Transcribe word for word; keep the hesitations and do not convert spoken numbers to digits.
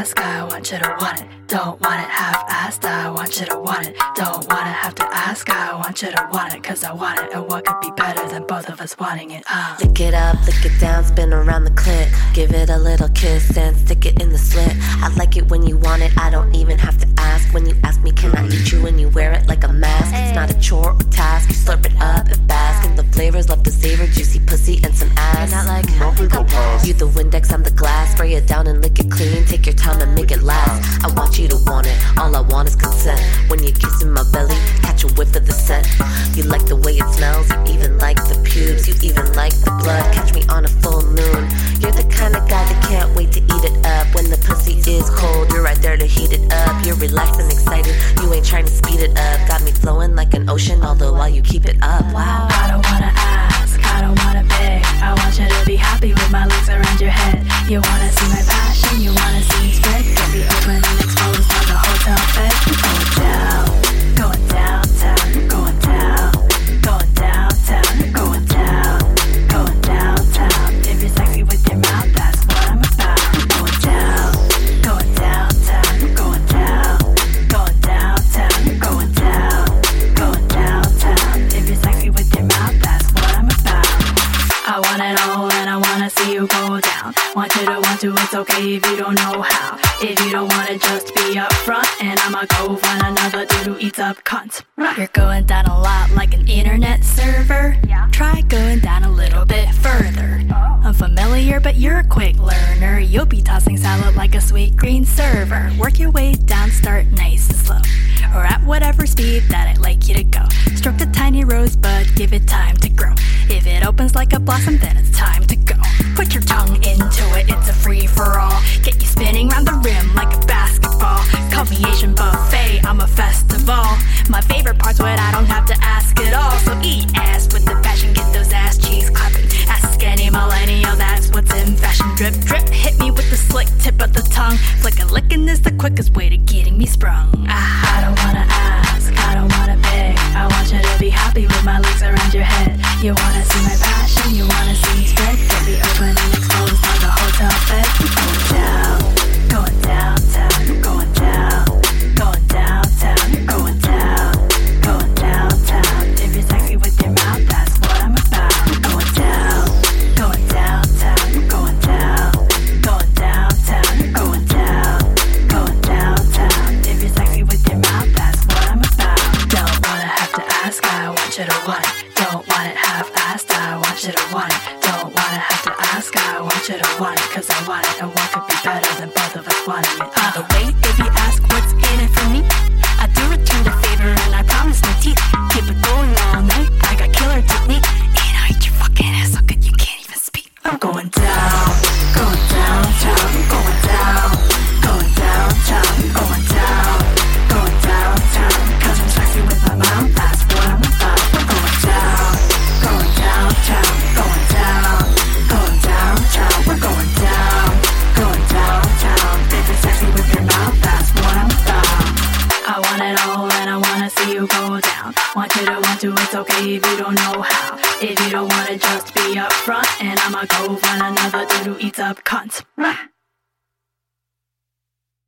ask, I want you to want it. Don't want it half-assed, I want you to want it. Don't wanna have to ask, I want you to want it. Cause I want it, and what could be better than both of us wanting it? uh. Lick it up, lick it down, spin around the clit. Give it a little kiss and stick it in the slit. I like it when you want it, I don't even have to ask. When you ask me, can I eat you when you wear it like a mask? It's not a chore or task, you slurp it up and bask in the flavors, love to savor, juicy pussy and some ass. Not like you the Windex, I'm the glass. Spray it down and lick it clean, take your time and make it last. I want you to want it, all I want is consent. When you kiss in my belly, catch a whiff of the scent. You like the way it smells, you even like the pubes. You even like the blood, catch me on a full moon. You're the kind of guy that can't wait to eat it up. When the pussy is cold, you're right there to heat it up. You're relaxed and excited, you ain't trying to speed it up. Got me flowing like an ocean, all the while you keep it up. Wow. I don't wanna ask, I don't wanna beg. I want you to be happy with my legs around your head. You wanna see my passion, you wanna see me spread. Get me open and exposed on the hotel bed. Going down, going downtown, going down, going downtown, going down, going downtown. If you're sexy with your mouth, that's what I'm about. Going down, going downtown, going down, going downtown, going down, going downtown. If you're sexy with your mouth, that's what I'm about. I want it all and I wanna see you go down. Want you to want to, it's okay if you don't know how. If you don't want it, just be upfront, and I'ma go find another dude who eats up cunts. You're going down a lot like an internet server. Yeah. Try going down a little bit further. I'm familiar, but you're a quick learner. You'll be tossing salad like a sweet green server. Work your way down, start nice and slow, or at whatever speed that I'd like you to go. Stroke the tiny rosebud, give it time to grow. If it opens like a blossom, then it's time to go. Put your tongue into it, it's a free-for-all. Get you spinning round the rim like a basketball. Call me Asian buffet, I'm a festival. My favorite part's when I don't have to ask at all. So eat ass with the passion, get those ass cheeks clapping. Ask any millennial, that's what's in fashion. Drip, drip, hit me with the slick tip of the tongue. Flick a licking is the quickest way to getting me sprung. Ah. I don't wanna ask, I don't wanna beg. I want you to be happy with my legs around your head. You wanna see my passion, you wanna see me spread. Get me open and exposed on the hotel bed. Going down, going downtown, going down, going downtown, going down, going downtown. If you're sexy with your mouth, that's what I'm about. Going down, going downtown, going down, going downtown, going down, going downtown. If you're sexy with your mouth, that's what I'm about. Don't wanna have to ask, I want you to want it. Don't want it half-assed, I want you to want it. Don't wanna have to ask, I want you to want it. Cause I want it, and what could be better than both of us wanting it? By the way, if you ask what's in it for me, I do return the favor and I promise no teeth. Keep it going all night, I got killer technique. And I eat your fucking ass so good you can't even speak. I'm going down, going downtown, going down, going downtown, going down, going downtown. Cause I'm sexy with my mouth, that's what I'm about. I'm going down, going downtown, going down, going downtown. We're going down, going downtown. If you're sexy with your mouth, that's what I'm about. I want it all and I wanna see you go down. Want you to want to, it's okay if you don't know how. If you don't want it, just be upfront, and I'ma go find another dude who eats up cunts.